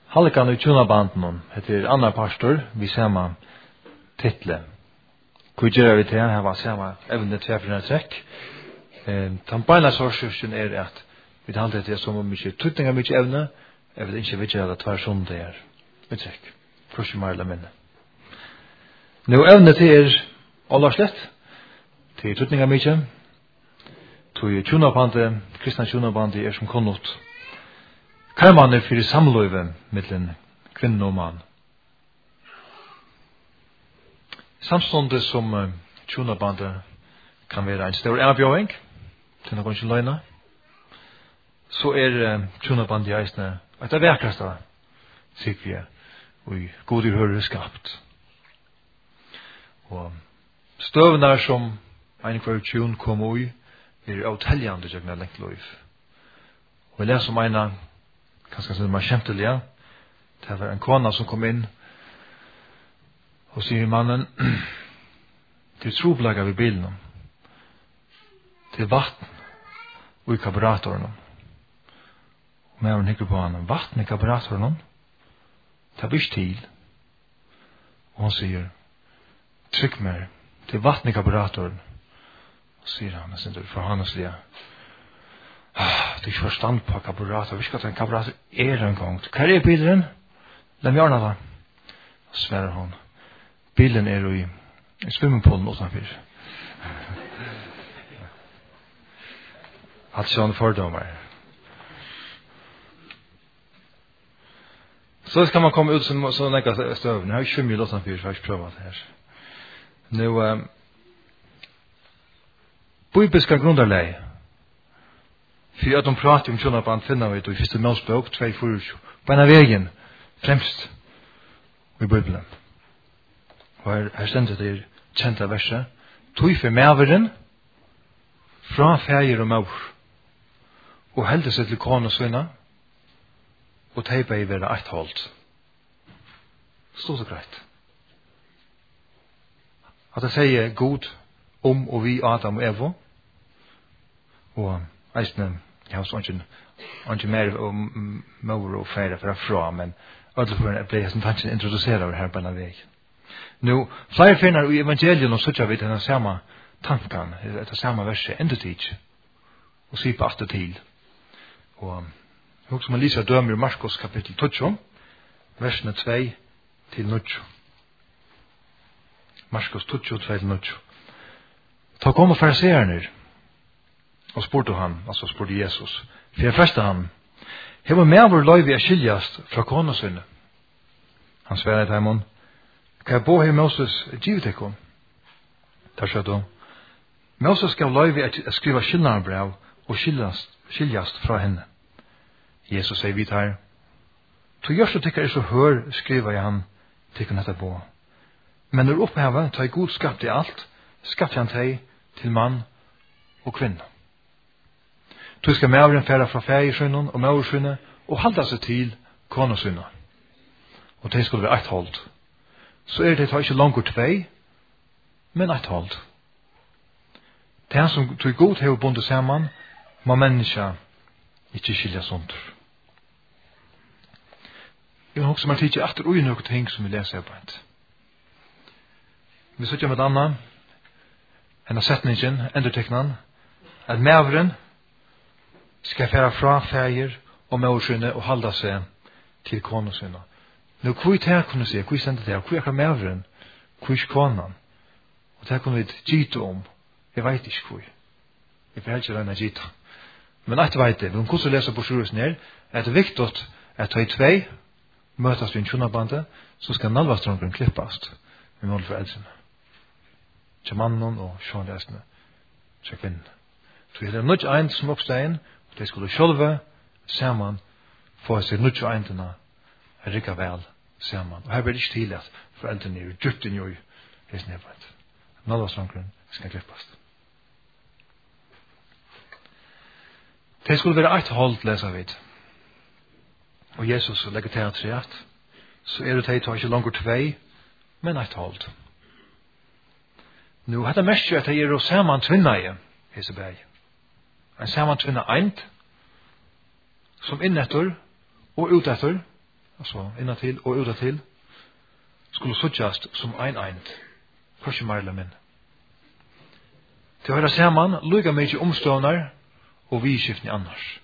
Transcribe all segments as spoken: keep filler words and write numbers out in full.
Halkan i tjunabanden heter Anna Pastor, vi samma title. Kujera vi til her var samma evne tvärfrna trekk. Eh, Tampana sorsen er at vi talte det som om mye tutninga mye evne, jeg vil ikke vite at det var sånn det er. Vi trekk. Først mer eller minne. Nå evne til er alla slett, til tutninga mye, til tjunabande, kristna tjunabande er som konnot. Karman er fyrir samløyve mittlen kvinne og mann. Samståndet som uh, tjunabandet kan være en stor avgjøring til noen ikke løgna, så er uh, tjunabandet i eisene et av verkreste sikker vi og i god i høyre skapt. Og støvnar som en hver tjun kom ui er avteljande jøgna lengt løyv. Og jeg leser om ena kanskje som er kjempelige. Det var en kona som kom inn og sier mannen til troblaga ved bilen til vatten og i karburatoren og med hun hikker på han vatten i karburatoren det blir til og hun sier trykk mer til vatten i karburatoren og sier han det er forhandelslige Ah, det er ikke forstand på karburator. Vi skal at en karburator er en gang. Hva er bilen? La meg gjøre det. Så sverer hun. Bilen er jo i, i swimmingpoolen utenfor. Alt sånne fordommer. Så skal man komme ut som så nekka støvn. Jeg har ikke så mye utenfor, så jeg har ikke prøvd det her. Nå, um, bibelska grunderleg. For at de prater om tjunaband finner vi det i første Mosebok to fire på en av veien fremst i Bibelen. Og her, her stender det kjente verset. Tog for maveren fra feir og maur og heldig seg til kone og svinna og teipa i være eit holdt. Stod det greit. At det sier god om og vi Adam og Evo og eisne ja, så ikke, ikke mer maur og feire fra fra, men alle for ble jeg som tanken introdusere over her på denne vei. Nå, flere finner i evangelien og søtter vi til den samme tanken, etter samme verset, enda tid, og sier på atter til. Og hva som man lyser dømer i Marskos kapittel to, versene to til ni. Marskos to, to til ni. Ta kom og fariserene, og spurte han, altså spurte Jesus, for jeg freste han, hever med vår løyve er skiljast fra konasunne. Han sverer til ham, hva er bo her Moses givet ekon? Der sa du, Moses gav løyve er skriva skilnarbrev og skiljast, skiljast fra henne. Jesus sier vidt her, to gjørs og tykker er så hør, skriva jeg han, tykker netta bo. Men når opphavet tar god skapt i alt, skapt han teg til mann og kvinne. Du skal maveren færa fra fægersynnen og maversynnen og halda seg til konasynnen. Og det skulle være eit hold. Så er det ikke langt tvei, men eit hold. Det er som tog god hever bundet saman, må menneska ikke skilja sånt. Jeg vil også man tidsi etter ui noe ting som vi leser på et. Vi sitter med Anna, henne setningen, enderteknan, at maveren skal færa fra fæger og maversynet og halda seg til konasynet. Nå, hvor er det kunne si? Hvor er det her? Hvor er det maveren? Hvor er konan? Og det kunne vi gita om. Jeg vet ikke hvor. Jeg får ikke røyne gita. Men alt vet det. Vi kan også lese på sjuresen her. Er det viktig at ta i tvei møtes vi en tjunabande, så skal nalvastrongen klippast med mål for eldrene. Til mannen og sjånlesene. Til kvinnen. Så det er nødt ein som oppstegen, og de skulle sjølve saman få seg nødt eintene rikka vel saman. Og her blir det ikke til at foreldrene er djupt inn i hesten arbeid. Nalvastrongen skal klippast. Det skulle være eit hold, leser vi. Og Jesus legger til at treet, så er det til at ikke langer tvei, men eit hold. Nå, dette mest jo at jeg er jo saman tvinna i Hesebeg. En saman tvinna eint, som innetter og utetter altså innatil og utatil, skulle suttjast som ein eind, kanskje mer eller mindre. Til å høre sammen, lukka mykje omstående og vidskiftning annars.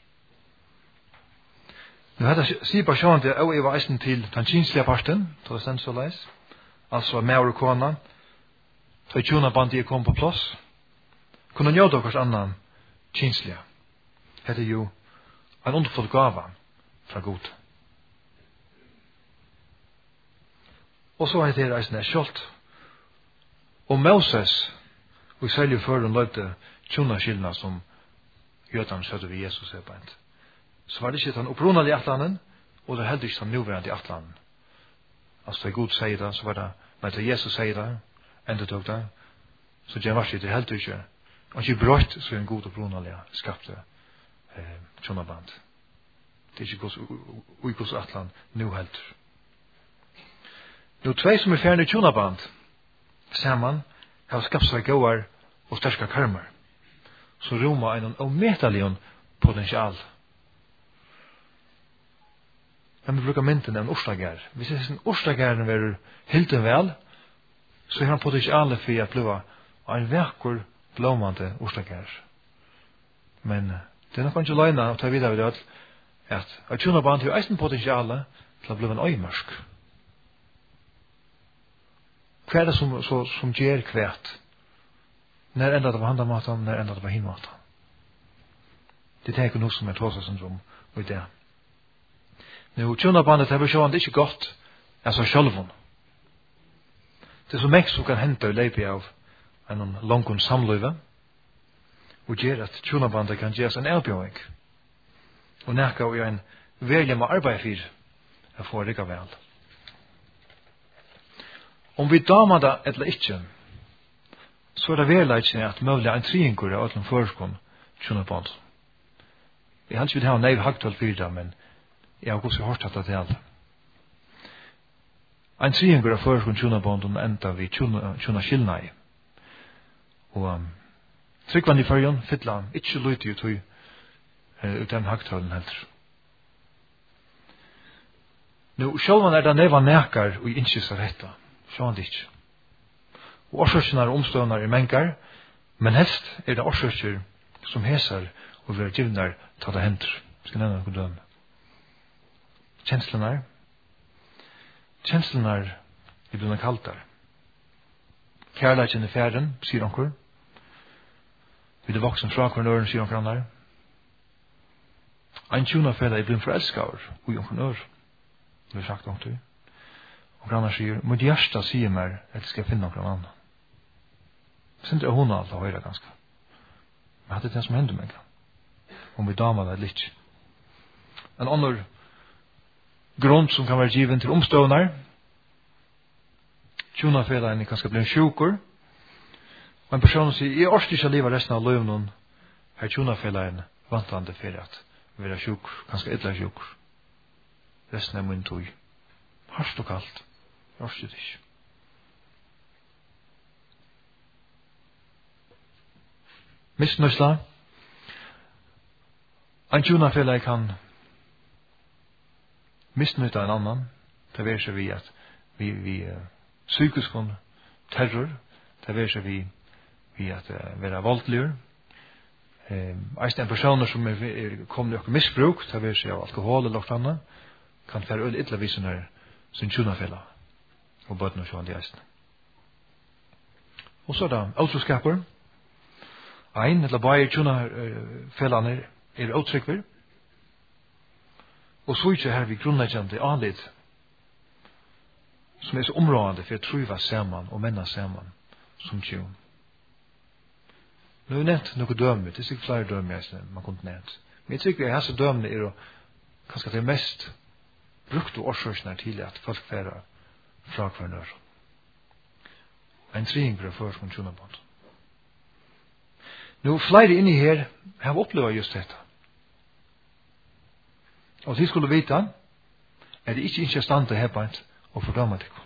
Nu hetta sier på sjåan til og i var eisen til den kinslige parten, til det stendt så leis, altså med og kona, til tjona bandet kom på plass, kunne njóta okkurs annan kinslige. Hetta er jo en underfull gava fra god. Og så er det eisen er skjolt. Og Moses, og særlig før hun løpte tjona skilna som jødan sødde ved Jesus er beint. Så var det ikke den opprunalige atlanen, og det er heller ikke den nuverande atlanen. Altså da Gud sier det, så var det, men da Jesus sier det, enda tog det, så det var ikke det heller ikke, og ikke brøtt så en god opprunalige skapte eh, tjonaband. Det er ikke uikos atlan nu heller. Nu tvei som er fjerne i tjonaband, saman, har skapt seg gåar og sterska karmer, så roma en ometalion potential. Men vi brukar mynten av en orslager. Hvis en orslageren er hilden vel, så har han potentialet for at bliva en vekkur blomande orslager. Men det er nok ikke løgna å ta videre ved det at at tjonaband har eisen potentialet til å bliva en øymørsk. Hva er det som, så, som gjør kvært? Når enda det var handamaten, når enda det var hinmaten? Det er ikke noe som er tåsasyndrom og i det. Nu, tjonabandet har sjåan ikke godt, altså sjølvun. Det er så mest som kan hente og leipi av en langun samløyve, og gjør at tjonabandet kan gjøres en avbjøring, og nekka og en veldig med arbeid for å få rikka vel. Om vi damer det eller ikke, så er det velleitsen at mulig en triingur av den førskon tjonaband. Jeg har ikke vidt ha neiv hagtall for det, men jeg har også hørt at det er alt. En triingur av førskon tjonaband enda vi tjona skilnai. Og um, tryggvann i fyrjon, fytla, ikke lyti ut hui ut den hagtallen heldur. Nu, sjálvan er det neiva nekar og innskys av retta. Sjåan det ikke. Og årsøkene og omstående er mengar, men helst er det årsøkene som hesar og vil givnar ta det hender. Jeg skal nevne noen døme. Kjenslene er. Kjenslene er i blunna kaltar. Kærleikken i færen, sier onkur. Vi det voksen fra hver nøren, sier onkur annar. Ein tjuna fæla i blunna forelskaver, og i onkur nør. Det er sagt onkur. Og grannar sier, mitt hjärsta sier meg at jeg skal finne noen annan. Sint er hun alt å høyre ganske. Men det er det som hender meg. Om vi damer det litt. En annen grunn som kan være given til omstående. Tjonafelen er kanskje blir sjukur. Og en person sier, jeg orsker ikke livet resten av løvnen. Her tjonafelen vantande for at vi er sjukur, kanskje ytla sjukur. Resten er min tog. Harst og kaldt. Jeg orsker det ikke. Misnøysla. En tjonafelen kan misnøyta en annan. Det er seg vi at vi, vi uh, psykiskon terror. Det er seg vi, vi at uh, være voldligere. Um, Eist en personer som er, er kommet i okkur misbruk, det er seg av alkohol eller noe annet, kan fære øl ytla visen her sin tjonafela og bøtten og sjåan de eisene. Og så er det autoskaper. Ein eller bare tjonafelaner er uttrykkver. Og så ikke her vi grunnleggjande anlitt som er så områdende for å truva saman og menna saman som tjon. Nå er nevnt noe døme, det er sikkert flere døme man kunne nevnt. Men jeg tykker at hese dømene er kanskje det mest brukte årsøkene til at folk færer fra hver nør. En triingre for som tjonabond. Nå flere inni her har opplevd just dette. Og de skulle vite er det ikke ikke stand til hebbant og fordømme det.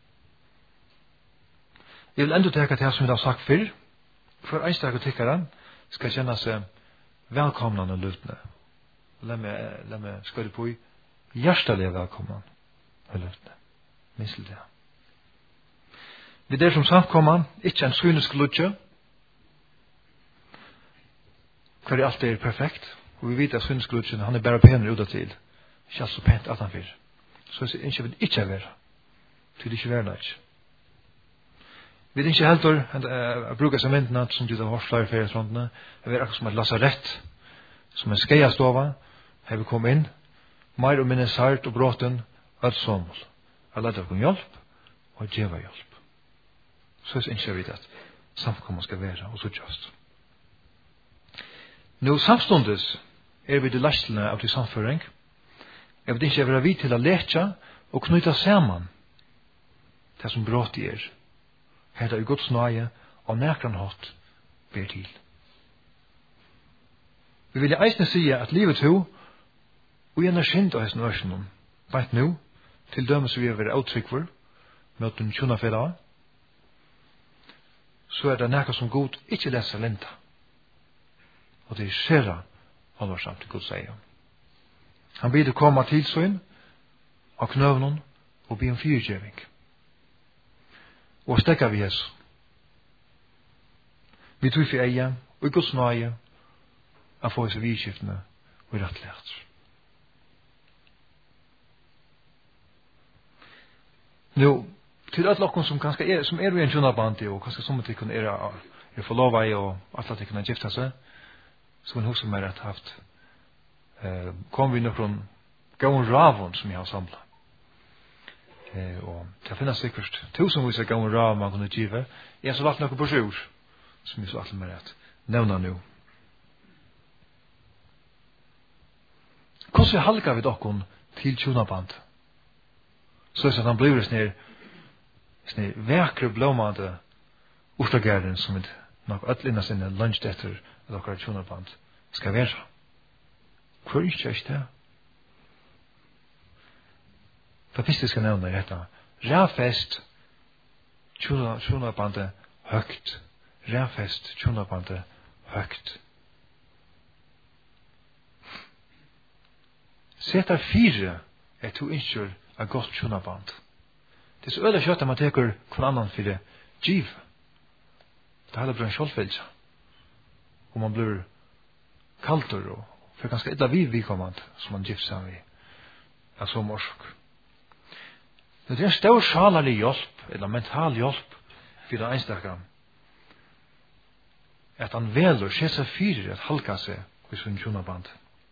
Jeg vil enda tenke til som jeg har sagt før, for en stak og tikkere skal kjenne seg velkomne og lutne. La meg, la meg skøyde på i hjertelig velkomne og løftene. Minst til det. Vi der som samkommer, ikke en synisk lutje, hver er alltid er perfekt, og vi vet at synisk lutjen, han er bare penere ut av til, ikke alt så pent at han fyrer. Så jeg ikke vil ikke være, til det ikke være det ikke. Vi er ikke helt å uh, bruke seg myndene, som du har hørt flere feriesfrontene, vi er akkurat som et lasarett, som en skeiastova, her vi kom inn, mer og minne sært og bråten, alt sånmål. Jeg leder dere hjelp, og djeva hjelp. Så er ikke vidt at samkommet skal være og suttjast. Nå samstundes er vi det lastlene av til samføring. Jeg vil ikke være vidt til å leke og knyta sammen det som brått er. Her er Guds nøye og nærkran hatt ber til. Vi vil eisne si at livet to og gjerne skint av hesten ørsenen bænt nå til dømes vi er være avtrykkver med den tjonafela så er det nekka som god ikke leser lenta. Og det er skjera alvarsamt til Guds eier. Han blir det komme til søgn av knøvnen og be om fyrtjøving. Og stekka vi Jesus. Vi tog for eie og i Guds nøye av få seg vidskiftene og rettlært. Nå, til alle dere som kanskje er, som er i en kjønnabandi, og kanskje som til er, er forlovet i, og at de kan gifte seg, så kan huske meg rett haft, eh, kom vi noen gavn ravon som jeg har samlet. Eh, og det finnes sikkert tusenvis av gavn ravon man kunne give. Jeg har så valgt noen brosjur, som jeg så alltid meg rett nevner nå. Hvordan halka vi dere til kjønnaband? Så er det at han blir sånn sånn vekre blåmade urtagæren som er nok ødlinna sinne lunsj etter at dere kjønnaband skal være. Hvor er ikke det? Det første skal nevne er dette. Ræfest kjønnabandet høgt. Ræfest kjønnabandet høgt. Setar fire er to innskjør av godt kjønnaband. Det er så øyla kjøtt at man teker hver annan for det giv. Det hele blir en kjølfølelse. Og man blir kalter og for ganske illa vid vidkommand som man gifter seg med av så morsk. Det er en stor sjalerlig hjelp, eller mental hjelp for den enstakken at han veler seg fire at halka seg i sin kjønnaband.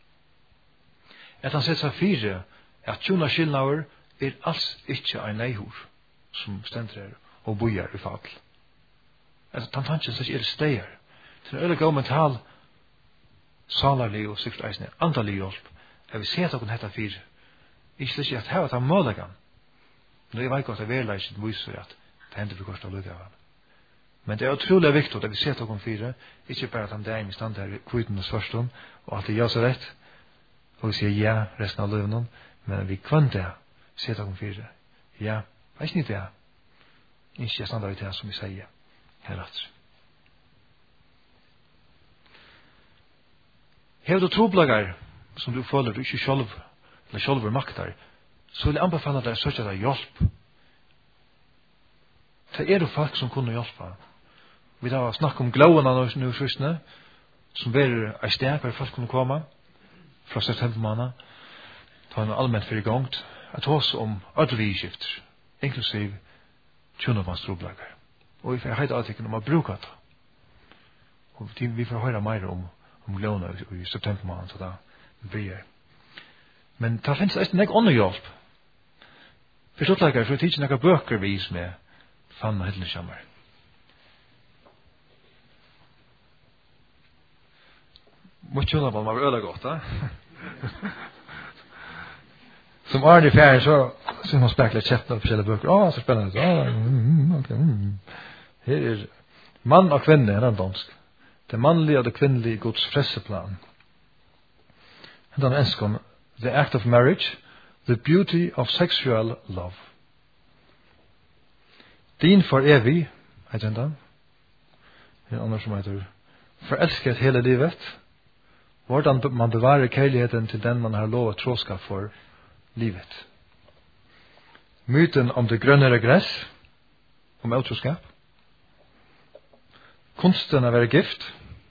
At han setter seg fire at kjønnaskillnaver er alls ikke en neihor som stender her og bojar i fall. At han tanken seg er steier. Det er en øyelig mental salarlig og sikkert eisne andalig hjelp at vi ser at han heter fire. Ikke slik at her at han måler han. Nå er jeg ikke at jeg vil ikke viser at det hender for kost av lukket av han. Men det er utrolig viktig at vi ser at han fire, ikke bare at han der i stand her kviten og svarstånd og at det gjør seg rett og vi sier ja resten av løvnen, men vi kvann det ser at han fire. Ja, det er ikke det. Ikke jeg stand av det som vi sier her etter. Har du troblager som du føler du ikke selv eller selv makter, så vil jeg anbefale deg å søke deg hjelp. Det er jo folk som kunne hjelpe. Vi har snakket om glåene av noen kristne, som er i sted hvor folk kunne komme fra septembermåned. Det var allmänt för igång att oss om alla vidskifter, inklusive tjunnabandstroblaggar. Och vi får höra artikeln om att bruka det. Och vi får höra mer om, om glåna i septembermåned, så da blir. Men det finnes det ikke noe hjälp. For stortlaggare, så er det ikke noen bøker vis med fann og hildenskammer. Mot tjunnabandet var øyla godt, da. Som Arne i fjerde, så synes man spekler kjettene på forskjellige bøker. Åh, så spennende. Åh, mm, okay, mm. Her er mann og kvinne, her er dansk. Det mannlige og det kvinnelige Guds frelseplan. Den ønsker om The Act of Marriage, The Beauty of Sexual Love. Din for evig, heter den. En annen som heter Forelsket hele livet. Hvordan man bevarer kærligheten til den man har lov å tråskap for livet. myten om det grønnere gress, om utroskap, kunsten av å være gift,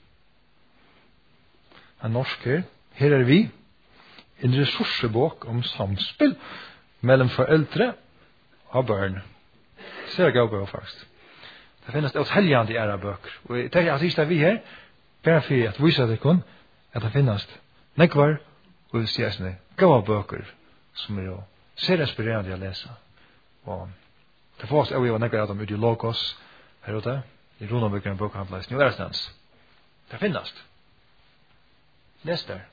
en norsk her, her er vi, en ressursebok om samspill mellom foreldre og barn. Ser jeg gav faktisk. Det finnes et helgjande i ære bøker. Og jeg tenker at det er vi her, bare for at vise det kun, at det finnes nekvar, og vi sier sånn, gav bøker, som er jo ser inspirerende å lese. Og det får oss, jeg var nekvar av dem ut i Logos, her ute, i Ronabøkeren bøkhandles, New Erstens. Det finnes. Les der.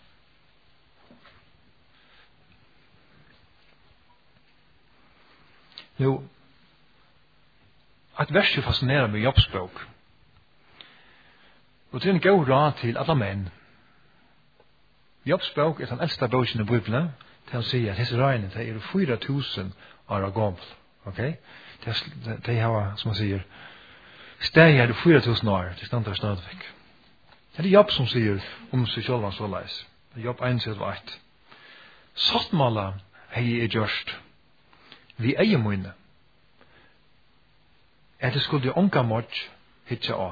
Jo, et vers som fascinerer med jobbspråk. Og det er en god råd til alle menn. Jobbspråk er den eldste boken i Bibelen, til han sier at disse rådene er fyra tusen år gammel. Ok? De har, som han sier, steg er fyra tusen år, til stand der stadigvæk. Det er jobb som sier om seg selv og så leis. Det er jobb en sett og ett. Sattmala hei er gjørst. Vi eier mine. At det skulle onka mot hitja av.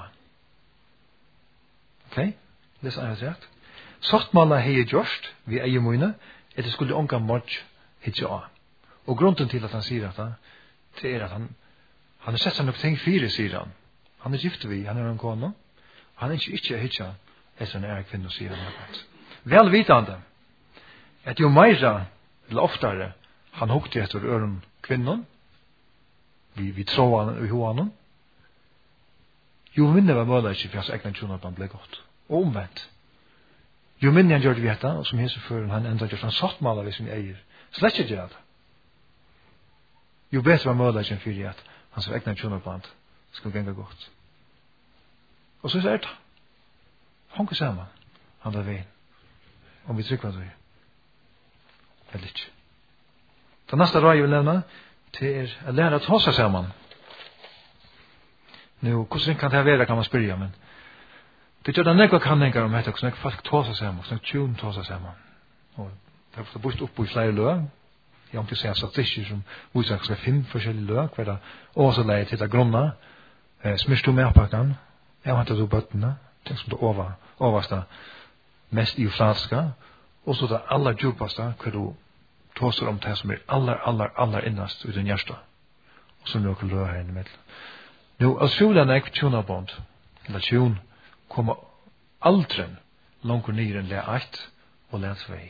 Ok? Det er sånn rett. Sattmala hei er gjørst. Vi eier mine. At det skulle onka mot hitja av. Og grunnen til at han sier dette, det er at han han har sett seg nok ting fire, sier han. Han er gift vi, han er en kone. Han er ikke ikke hitja etter en ære kvinne, sier han. Vel vitande at jo meira eller oftare han hukte etter øren kvinnen, vi, vi tror han i hoanen, jo minne var målet ikke for hans egna tjonaband ble godt. Og omvendt. Jo minne han gjør det vi etter, og som hese før han enda gjør han satt maler ved sin eier. Slett ikke gjør det. Jo bedre var målet ikke for at hans egna tjonaband skal genge godt. Og så er det. Honke sammen. Han er veien. Om vi trykker det. Eller ikke. Det neste råd jeg vil nevne, det er å lære å ta seg sammen. Nå, hvordan kan det være, kan man spørre, men det gjør det nekva kanninger om dette, hvordan folk ta seg sammen, hvordan tjun ta seg sammen. Og det er bort opp i flere løg. Jeg har ikke sett statistikker som viser at det er fem forskjellige løg, hver det også leier til det grunna, eh, smyrst du med opppakken, jeg har hentet du bøttene, ting som det over, overste, mest i flatska, og så det aller djupaste, hva du tåser om det som er aller, aller, aller innast uten hjärsta. Og så noen løg her i middel. Nå, als fjolen er ikke tjonabond, eller tjon, kommer aldren langt ned enn le ett og le tvei.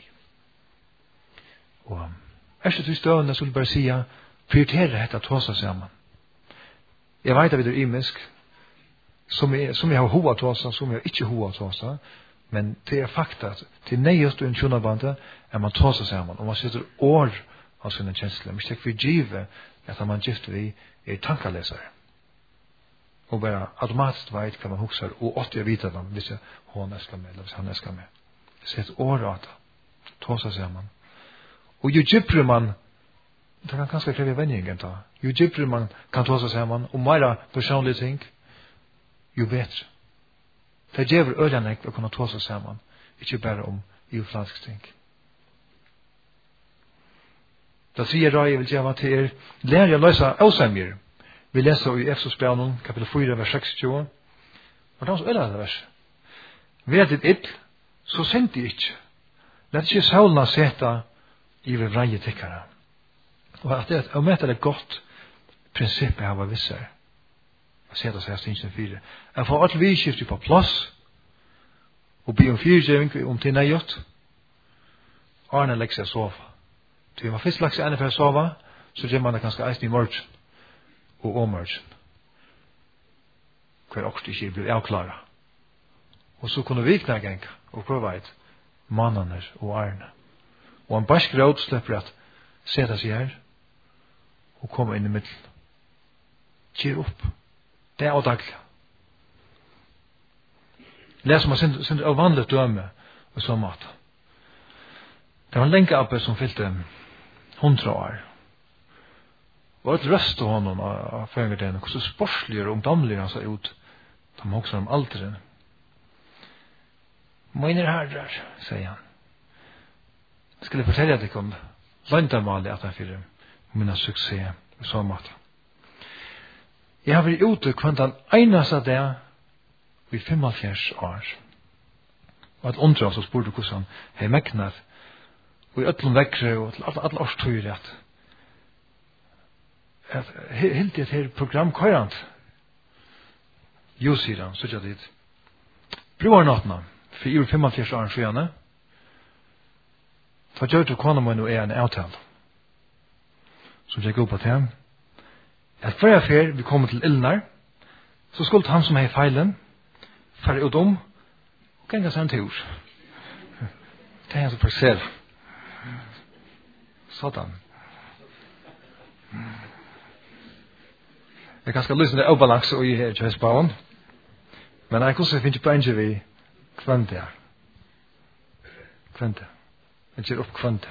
Og er det til støvende, så vil jeg bare si, prioritere dette tåsa sammen. Jeg vet at vi er imisk, som jeg, som jeg har hoa tåsa, som jeg ikke hoa tåsa, men det er fakta at til nøyest og en tjonabandet er man tåsa sammen, og man setter år av sine kjensler. Men ikke for givet at man gifter vi er tankalesere. Og bare automatisk vet hva man husker, og åtte jeg vite dem, hvis jeg hun elsker meg, eller hvis han elsker meg. Det setter år av det. Tåsa sammen. Og jo djupere man, det kan kanskje kreve venningen da, jo djupere man kan tåsa sammen, og mer personlige ting, jo bedre. Det gjør øyne å kunne tåsa sammen, ikke bare om uflanske ting. Da sier Rai vil gjøre til er, lærer jeg løse avsemjer. Vi leser i Efesos-brevet, kapitel fire, vers seksogtjue. Og da er det øyne vers. Ved ditt ill, så sent de ikke. Lett ikke saulen seta i ved vreie tikkere. Og at det er med et godt prinsipp jeg har visser. Jeg ser det seg stinsen fire. Jeg får alt vidskiftet på plass, og be om fyrtjeving om til nøyot. Arne legger seg sova. Til man først legger seg ene for å sova, så gjør man det ganske eisen i morgen og omorgen. Hver okst ikke blir avklara. Og så kunne vi kna gang og prøve et mannene og arne. Og en barsk råd slipper at seta seg her og komme inn i middel. Kjør opp. Det er avdaglig. Les om jeg synes av vanlig døme og så mat. Det var en lenge oppe som fyllte hundra år. Og et røst av honom av fengerdelen, hvordan sportslige og ungdomlige han sa ut, de også om alderen. Mine herrer, sier han. Jeg skulle fortelle deg om landamal i at han fyrer. mina succé i så måte. Jeg har vært ute kvantan einasta dag i femoghalvfjerds år. Og at undra oss og spurte hvordan hei meknet og i öllum vekkre og til alle årstøyre at at helt det her program køyrant jo sier han, så ikke dit broarnåtna for i femoghalvfjerds år siden ta gjør til kona må er en avtal som jeg går på til ham at hver affær vi kommer til Ilnar så skulle han som er i feilen færre ut om og ganga seg en tur det er han som faktisk sådan jeg kan skal løsne det ubalanse og i her til Hesbauen men jeg kunne finne på en vi kvante kvante jeg ser opp kvante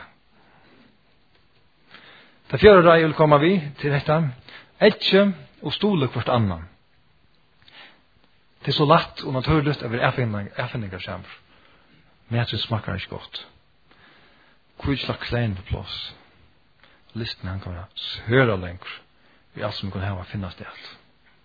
det fjerde rei vil komme vi til dette Etje og stole kvart annan. Det er så lett og naturligt over erfinninger kommer. Maten smaker ikke godt. Hvor slags klein på plass. Listen han kan være høre lenger. Vi alt som kan ha finnes det alt.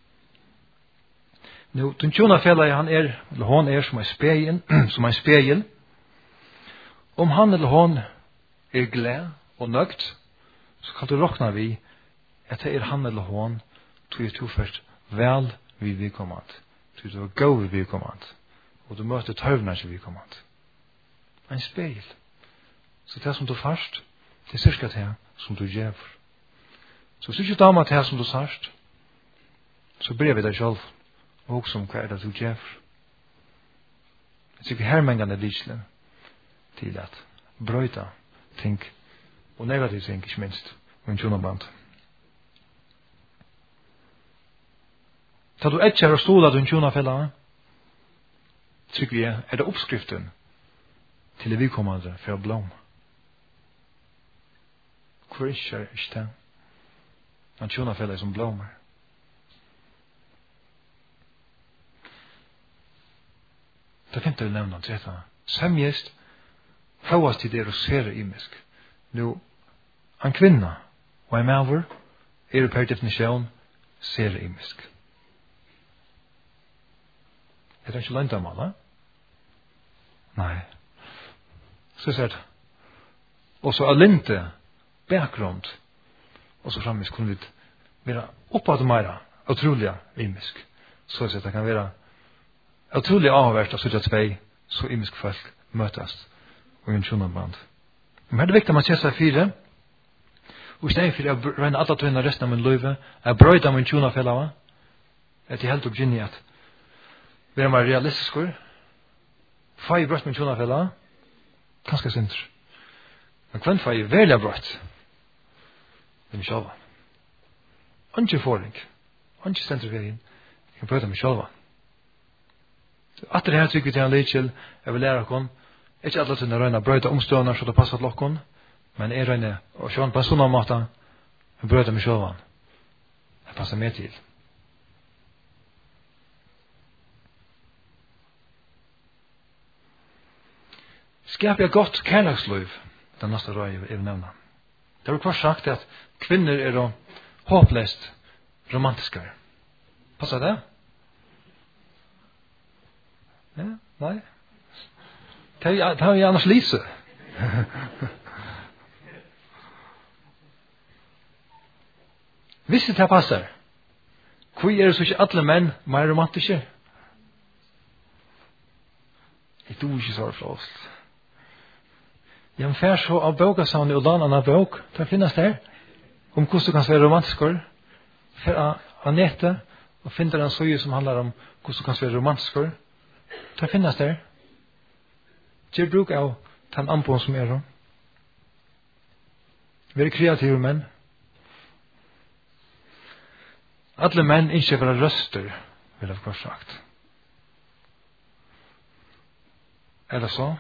Nå, den tjona fjellet han er, eller hon er som en spegel, som en spegel. Om han eller hon er glad og nøgt, så kan du råkna vi at det er han eller hon tog er toførst vel vi vidkommand. Tog er gå vi vidkommand. Og du møter tøvner ikke vidkommand. En spegel. Så det som du først, det er cirka det som du gjør. Så hvis du ikke damer det som du sørst, så bryr vi deg selv og som hva er det du gjør. Jeg tykker hermengene lysene til at brøyta ting og negative ting, ikke minst, og en tjonaband. Ta du etjer og stola du en tjonafella, tykker vi er det oppskriften til det vidkommende for blom. Hvor ikke er ikke det? En tjonafella som blommer. Det finner vi nevna til dette. Semjest, høyast til det å sere imisk. Nå, en kvinna og en maver er per definisjon sere imisk. Er det ikke løndamal, da? Nei. Så ser det. Og så alinte, bakgrunn, og så framvis kunne vi være oppad meira, utrolig imisk. Så ser det kan være utrolig avhverst av sutja tvei, så imisk folk møtast og i en tjonaband. Men her er det viktig at man ser seg fire, og i stedet for å røyne alle tøyne resten av min løyve, jeg brøyde av min tjonafella, at jeg helt opp gynnig at vi er mer realistiske, fa i brøyt min tjonafella, ganske sinter. Men hvem fa i velja brøyt? Det er mig sjálva. Anki forring, anki stendur vegin, jeg kan brøyta mig sjálva. At det her tykker vi til en leikjel, jeg vil lære okon, ikke alle til å røyne brøyta omstående så det passer til okkon, men jeg røyne og sjån på en sånn måte, jeg brøyta mig sjálva. Det passer meg til. Skap jeg godt kærleksliv, den neste røy jeg vil nevne. Det har kvart sagt at kvinner er jo håpløst romantiskere. Passer det? Ja, nei. Det har vi annars Lise. Hvis det passer, hvor er det så ikke alle menn mer romantiske? Jeg tror ikke så flåst. Jeg er fær så av bøkasavnet og lana av bøk, det finnes der, om hvordan du kan være romantiskere, for av nettet, og finner en søye som handler om hvordan du kan være romantiskere, det finnes der. Gjør bruk av den ampon som er om. Vi er kreative menn. Alle menn ikke være røster, vil jeg ha sagt. Er det så?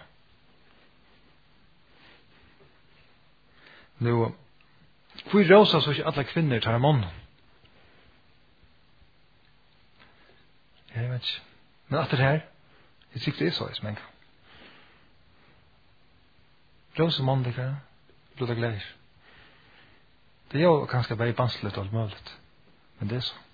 Nå, hvor rosa så ikke alle kvinner tar mån? Jeg vet ikke. Men at det her, jeg tykker det er så, jeg smenker. Rosa mån, det kan blir det gleder. Det er jo kanskje bare bansligt og alt muligt. Men det er så.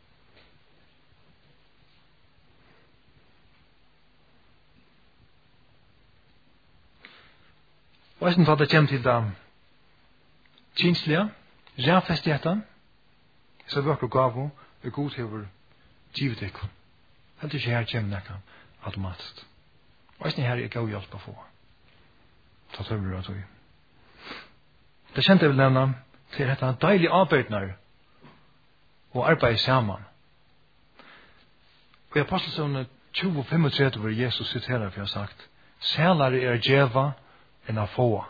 Og jeg synes at det kommer til det kinslige, rævfestigheten, så vi akkur gav og god hever givet ikke. Helt ikke her kommer nekka automatisk. Og jeg synes her er gav hjelp å få. Ta tøvler og tøy. Det kjente jeg vil nevne til dette deilig arbeidner og arbeid sammen. Og i Apostelsøvne tjue femogtredve hvor Jesus siterer for jeg har sagt «Sælare er djeva enn a få».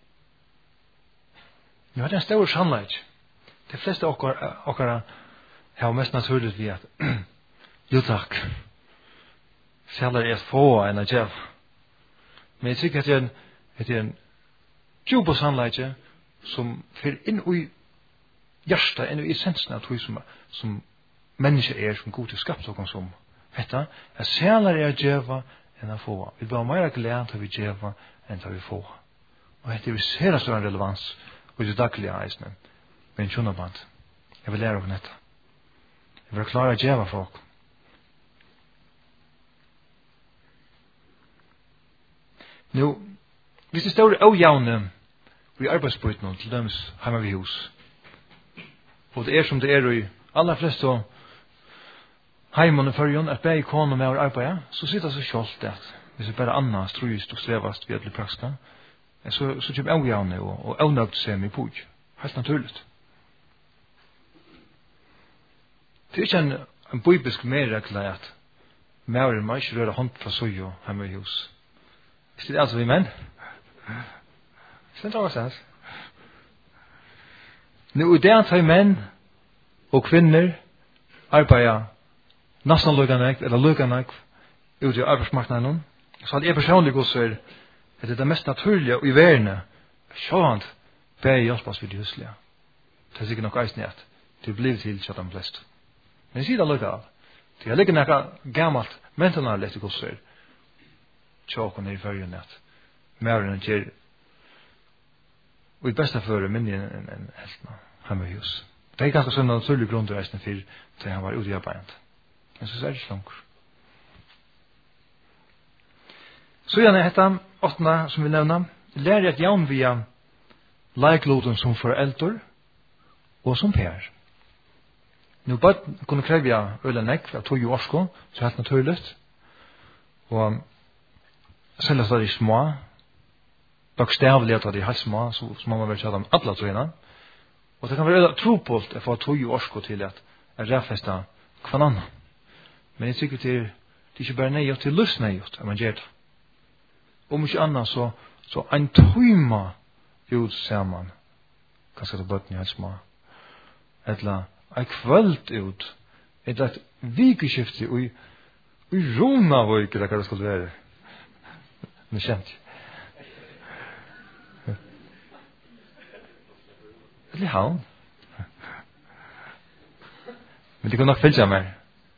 Nu er det en stor sannleik. De fleste okkara har mest naturligt ved at jo takk, sælare er få enn a djeva. Men jeg tykker at det er en, det er en djup sannleik som fyrir inn i hjärsta, inn i essensen av tog som, som menneske er, som god til skapt og som. Hetta, at sælare er djeva enn a få. Vi bør meira glede til vi djeva enn til vi få. Og hetta er sera stor relevans og det daglige eisene. Men kjønnaband. Jeg vil lære om dette. Jeg vil klare å djeva folk. Nå, hvis det står avjavne i arbeidsbrytene til dømes hjemme ved hus, og det er som det er i alle fleste heimene førjen, at begge koner med å arbeide, så sitter det så kjolt at hvis det bare annet strøyest og strevast ved å prakska, så, så kommer avjavne og, og avnøgt seg med på. Helt naturligt. Det er ikke en, en bibelsk merregel at mæren må ikke røre hånd fra søy hjemme i hus. Hvis det er altså vi menn, så tror jeg det. Nå i det antar menn og kvinner arbeider nesten løganek, eller løganek, ute i arbeidsmarknaden, så hadde jeg personlig også er at det er det mest naturlige i verden, sjåant, bare hjelpas vid det huslige. Det er sikkert nok eisen at det blir til kjøttan flest. Men jeg sier det løgget av. Det er ligger nekka gammalt mentalnar lett også er tjåkon i førjen at mæren kjer og i besta føre minni enn en heltna hjemme i hus. Det er ganske sånn naturlig grunn til reisende for til han var ute i arbeid. Men så er det ikke langt. Så gjerne etter åttende som vi nevner, lærer at jaun via leikloden som foreldre og som per. Nå bare kunne kreve øl og nekk av tog i årsko, så er det naturligt. Og selv at det er små, bokstavlig at det er helt små, så må man vel kjøre dem alle togene. Og det kan være tropult å få tog i årsko til at jeg rævfester hver annen. Men jeg tykker til det er ikke bare nøyot, det er lyst nøyot, at man gjør det. Om ikke annet så, så en tøyma ut sammen, kanskje det bøtten er helt små, eller en kvöld ut, eller et vikeskifte i, i rona vøyke, det kan det skulle være. Men kjent. Eller havn. Men det kan nok fylse meg.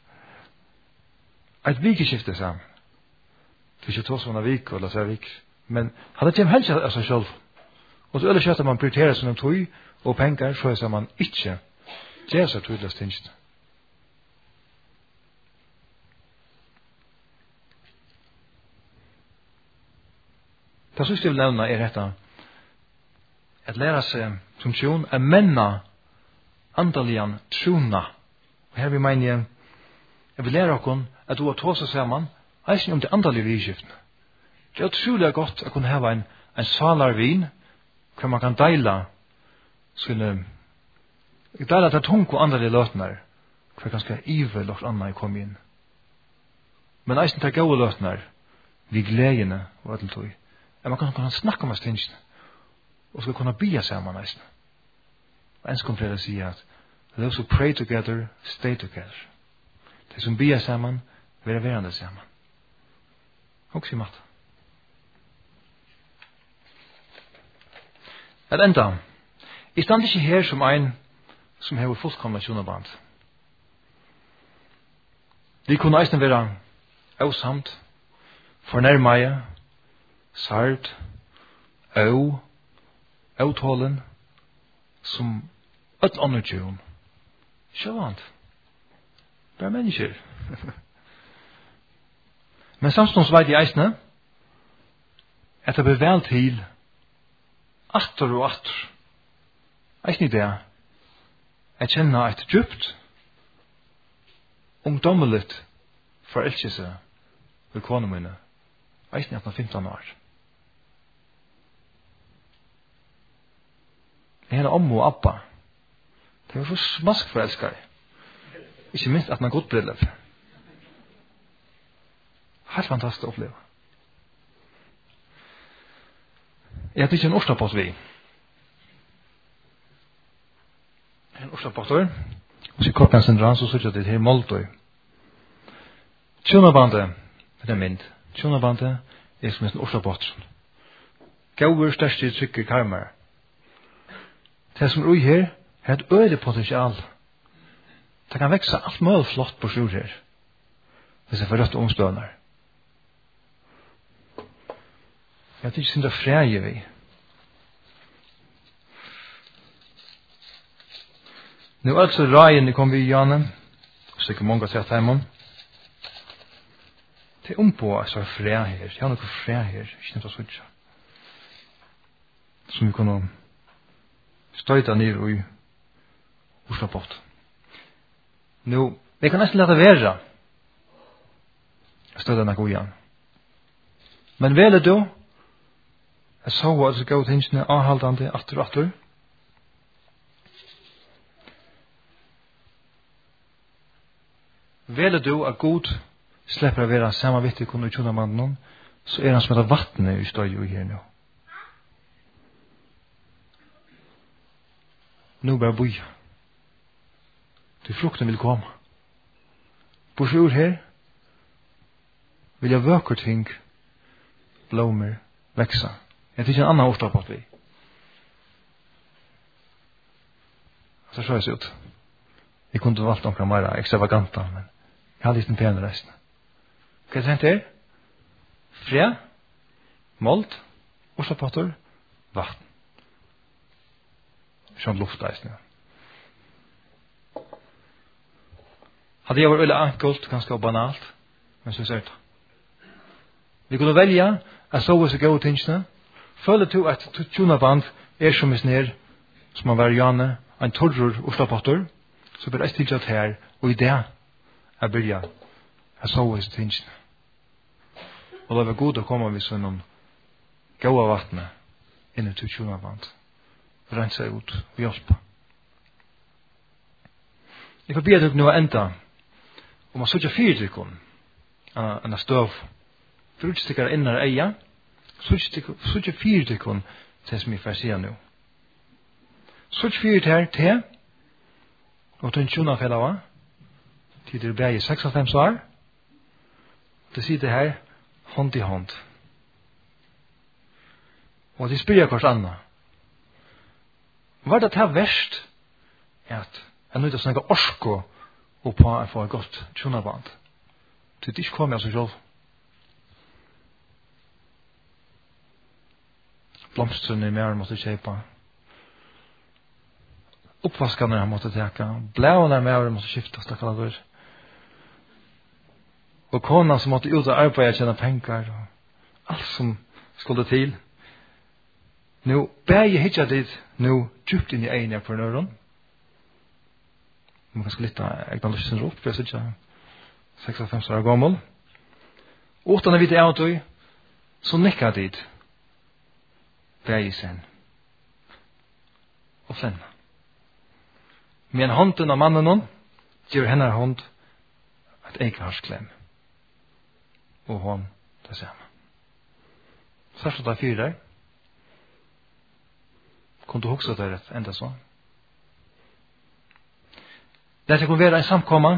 Et vikeskifte sammen. Det er ikke to som er vik, eller så er vik. Men han er til helst av seg selv. Og så er det kjøtt at man prioriterer sånne tøy og penger, så er det man ikke gjør seg tøydeligst tingene. Det siste jeg vil nevne er dette, at lære seg funksjon er menna andalian trona. Og her vil jeg mene, jeg vil lære dere at du har tås seg sammen, eisen om det andalige vidskiftene. Det er utrolig godt å kunne ha en, en salar vin, hvor man kan deila sine, deila det tunge og andalige løtner, hvor ganske iver lort anna i kom inn. Men eisen tar gode løtner, vi gledene og adeltøy. Ja, man kan kunne snakke om tingene, og skal kunne bia sammen eisen. Og en skal flere si at those who pray together, stay together. De som bia sammen, være verande sammen. Og si mat. At enda, jeg stand ikke her som en som har fullkomna kjønnaband. Vi kunne eisen være avsamt, fornærmeie, sart, au, avtålen, som ett annat tjon. Sjåvant. Bare mennesker. Men samstånds vet jeg eisne at det blir vel til atter og atter. Eisne i det jeg kjenner et djupt ungdommelig forelskelse ved kone mine. Eisne at han femton år. Jeg har ommo og abba. Det var for smask forelskere. Ikke minst at man godt briller. Helt fantastisk å oppleve. Jeg hadde ikke en årstapott vi. En årstapottor. Og så korkan sin rann, så sørger jeg det her måltøy. Tjonabandet, det er mynd. Tjonabandet er som en årstapottor. Gauver største trykker karmer. Det som er ui her, er et øyre potential. Det kan vekse alt mulig flott på sjur her. Hvis jeg får rødt omstøvner. Jeg vet ikke sin det freie vi. Nå er altså ragen kom vi i Janne. Og så ikke mange sett hjemme. Det er ompå at så er freie her. Jeg har noe freie her. Ikke noe sånn. Som vi kunne støyta ned i Oslapott. Nå, jeg kan nesten lete være støyta noe igjen. Men vel er det jeg så at det gav tingene avhaldende atter og atter. Vel er det at God slipper å være samme vittig kunne i tjonamannen, så er han som et vattnet i støy og her nå. Nå bare boi. Til frukten vil komme. På sjur her vil jeg vøker ting blommer veksa. Jeg vet ikke en annen årstad på at vi. Så så jeg seg ut. Jeg kunne valgt noen mer ekstravaganta, men jeg hadde litt en pen resten. Hva er det her? Fred, mold, årstadpotter, vatten. Sånn lufteisene. Hadde jeg vært veldig enkelt, ganske banalt, men så er det. Vi kunne velge at så var så gode tingene. Føler du at tjonaband er som er ned, som man var Janne, en torror oslapotter, så blir det tilkjent her, og i det er byrja at så var så tingene. Og det var god å komme med sånn gode vattnet inn til tjonaband. Rensa ut og hjelpe. Jeg får be deg nå enda om å søke fyrtrykken enn av støv. Fyrtrykker innar eia. Søke fyrtrykken til som jeg får si nå. Søke fyrtrykker her til og til en tjona fellowa til det er i seksogfem år. Det sier det her hånd i hånd. Og de spyrir hvort annet. Var det her verst at jeg nøyde å snakke orsko og på å få et godt tjonaband? Det er ikke kommet av seg selv. Blomstrene i mer måtte kjøpe. Oppvaskene han måtte teka. Blævene i mer måtte skifte. Og kona som måtte ut og arbeide og tjene penger. Og alt som skulle til. Nå, bæg hitja dit, nå, djupt inn i egin jeg på nøren. Man kan litt av egna lysten opp, for jeg synes ikke seksogfem år gammel. Utan å vite av det, så nikka dit, bæg i sen. Og flenn. Men hånden av mannen nån, gjør henne hånd et egenharsklem. Og hon, det samme. Sørst at det er fire der. Kunne du huske det rett enda så? Dette kunne være en samkomma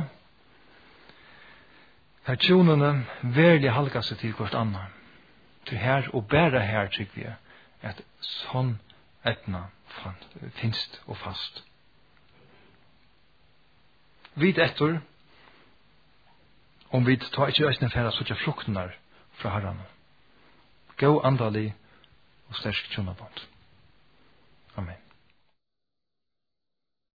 her tjonene verlig halka seg til hvert annet. Til her og bare her tykker vi at sånn etna finst og fast. Vid etter om vi tar ikke øyne færre så ikke fruktene fra herren. Gå andalig og sterk tjonabånd. Amen.